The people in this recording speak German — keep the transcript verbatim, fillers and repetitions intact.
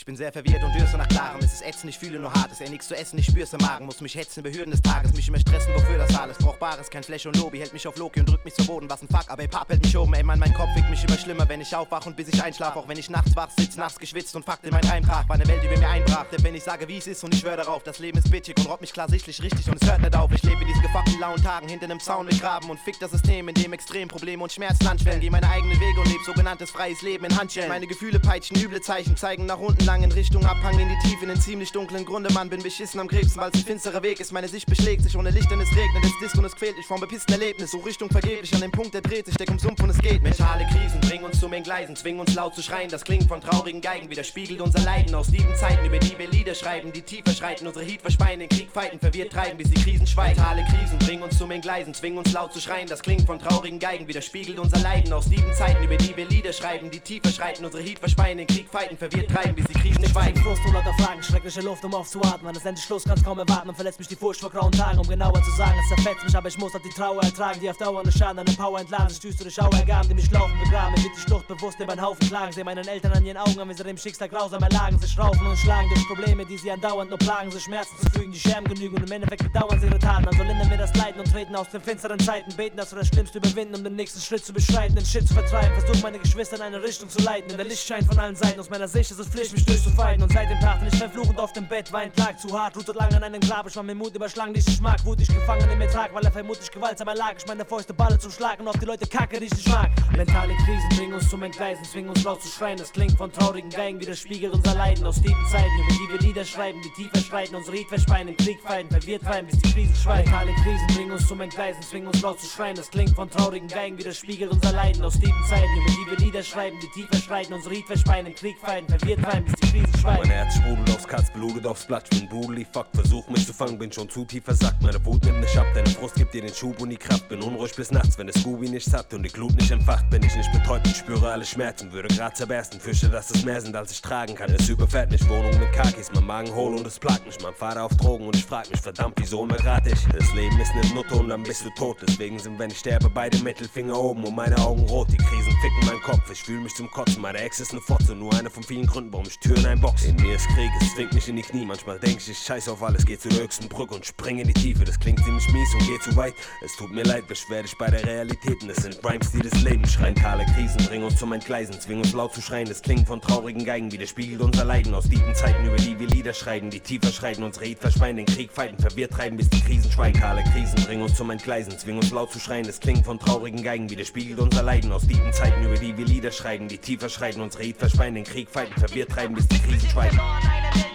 Ich bin sehr verwirrt und dürste nach Klarem. Es ist ätzend, ich fühle nur hart. Es ist ja nichts zu essen, ich spür's im Magen. Muss mich hetzen, Behörden des Tages. Mich immer stressen, wofür das alles Brauchbares. Kein Flash und Lobby, hält mich auf Loki und drückt mich zu Boden. Was ein Fuck, aber Pap hält mich oben. Ey Mann, mein Kopf fickt mich immer schlimmer, wenn ich aufwach und bis ich einschlaf. Auch wenn ich nachts wach sitz, nachts geschwitzt und Fakt in mein Reim trag. War eine Welt, die mir einbrach. Denn wenn ich sage, wie es ist und ich schwör darauf, das Leben ist bitchig und robbt mich klar sichtlich richtig und es hört nicht auf. Ich lebe in diesen gefuckten lauen Tagen hinter einem Zaun begraben und fick das System, in dem extrem Probleme und Schmerzen anschwellen. Geh meine eigenen Wege und leb sogenanntes freies Leben in Handschellen. Meine Gefühle peitschen, üble Zeichen zeigen nach unten lang in Richtung Abhang in die Tiefe, in den ziemlich dunklen Grunde. Mann, bin beschissen am Krebsen, weil es ein finsterer Weg ist. Meine Sicht beschlägt sich ohne Licht, denn es regnet, es disst und es quält. Ich vom bepissten Erlebnis, so Richtung vergeblich an dem Punkt, der dreht sich, steck im Sumpf und es geht. Mentale Krisen bringen uns zum Entgleisen, zwingen uns laut zu schreien. Das klingt von traurigen Geigen, widerspiegelt unser Leiden aus dieben Zeiten, über die wir Lieder schreiben, die tiefer schreiten, unsere Heat verspeien, den Krieg fighten, verwirrt treiben, bis die Krisen schweigen. Mentale Krisen bringen uns zum Entgleisen, zwingen uns laut zu schreien. Das klingt von traurigen Geigen, widerspiegelt unser Leiden aus dieben Zeiten, über die wir Lieder schreiben, die tiefer schreiten, unsere Heat verspeien, den Krieg fighten, verwirrt treiben, bis die Krisen schweigen. Frust und lauter Fragen, schreckliche Luft, um aufzuatmen. Wann ist endlich Schluss, kann's kaum erwarten und verletzt mich die Furcht vor grauen Tagen. Um genauer zu sagen, es zerfetzt mich, aber ich muss halt die Trauer ertragen, die auf Dauer eine Schaden an der Power entladen. Sich düstere Schauergaben, die mich laufen begraben, mit die Schlucht bewusst über einen Haufen klagen. Seh meinen Eltern an ihren Augen an, wie sie dem Schicksal grausam erlagen. Sich raufen und schlagen durch Probleme, die sie andauernd nur plagen. Sich Schmerzen zu fügen, die Scherben genügen und im Endeffekt bedauern sie ihre Taten. Also lindern wir das Leiden und treten aus den finsteren Zeiten. Beten, dass wir das Schlimmste überwinden, um den nächsten Schritt zu beschreiten, den Shit zu vertreiben. Versuch meine Geschwister in eine Richtung zu leiten. In der Licht scheint von allen Seiten, aus meiner Sicht ist es Pflicht, mich durchzufighten. Und seit dem Tag bin ich verfluchend auf dem Bett, weint, lag zu hart, ruht lang an einem Grab. Ich war mir Mut über Schlangen, die ich nicht mag. Wut ich gefangen in mir trag, weil er vermutlich gewaltsam erlag. Ich meine Fäuste Balle zum Schlagen auf die Leute kacke, die ich nicht mag. Mentale Krisen bringen uns zum Entgleisen, zwingen uns laut zu schreien. Das klingt von traurigen Geigen, widerspiegelt unser Leiden aus tiefen Zeiten, über die wir Lieder schreiben, die tiefer schreiten, unsere Lied verspeien, im Krieg fighten, verwirrt treiben, bis die Krisen schweigen. Mentale Krisen bringen uns zum Entgleisen, zwingen uns laut zu schreien. Das klingt von traurigen Geigen, widerspiegelt unser Leiden aus tiefen Zeiten, über die wir Lieder schreiben, die tiefer schreiten, unsere Lied verspeien, im Krieg fighten, verwirrt treiben, bis die Krisen schweigen. Mein Herz sprudelt aufs Katz, blutet aufs Blatt, ich bin brutally fuck. Versuch mich zu fangen, bin schon zu tief versackt. Meine Wut nimmt nicht ab, deine Frust gibt dir den Schub und die Kraft. Bin unruhig bis nachts, wenn das Scooby nichts hat und die Glut nicht entfacht. Bin ich nicht betäubt und spüre alle Schmerzen, würde grad zerbersten. Fürchte, dass es mehr sind, als ich tragen kann. Es überfährt mich, Wohnung mit Kakis, mein Magen hohl und es plagt mich. Mein Vater auf Drogen und ich frag mich, verdammt, wieso immer grad ich? Das Leben ist ne Nutte und dann bist du tot. Deswegen sind, wenn ich sterbe, beide Mittelfinger oben und meine Augen rot. Die Krisen ficken meinen Kopf, ich fühl mich zum Kotzen. Meine Ex ist ne Fotze, nur eine von vielen Gründen, warum ich Türen einboxe. In mir ist Krieg, es zwingt mich in die Knie. Manchmal denk ich, ich scheiß auf alles, geh zur höchsten Brücke und spring in die Tiefe. Das klingt ziemlich mies und geht zu weit. Es tut mir leid, beschwer dich bei der Realitäten. Es sind Rhymes, die das Leben schreien. Mentale Krisen bringen uns zum Entgleisen, zwingen uns laut zu schreien. Das klingt von traurigen Geigen, widerspiegelt unser Leiden aus tiefen Zeiten, über die wir Lieder schreiben, die tiefer schreiten, unsere Heat verspeien, den Krieg fighten, verwirrt treiben, bis die Krisen schweigen. Mentale Krisen bringen uns zum Entgleisen, zwingen uns laut zu schreien. Das klingt von traurigen Geigen, widerspiegelt unser Leiden aus tiefen Zeiten, über die wir Lieder schreiben, die tiefer schreiten, unsere Heat verspeien, den Krieg fighten, verwirrt treiben, bis die Krisen schweigen.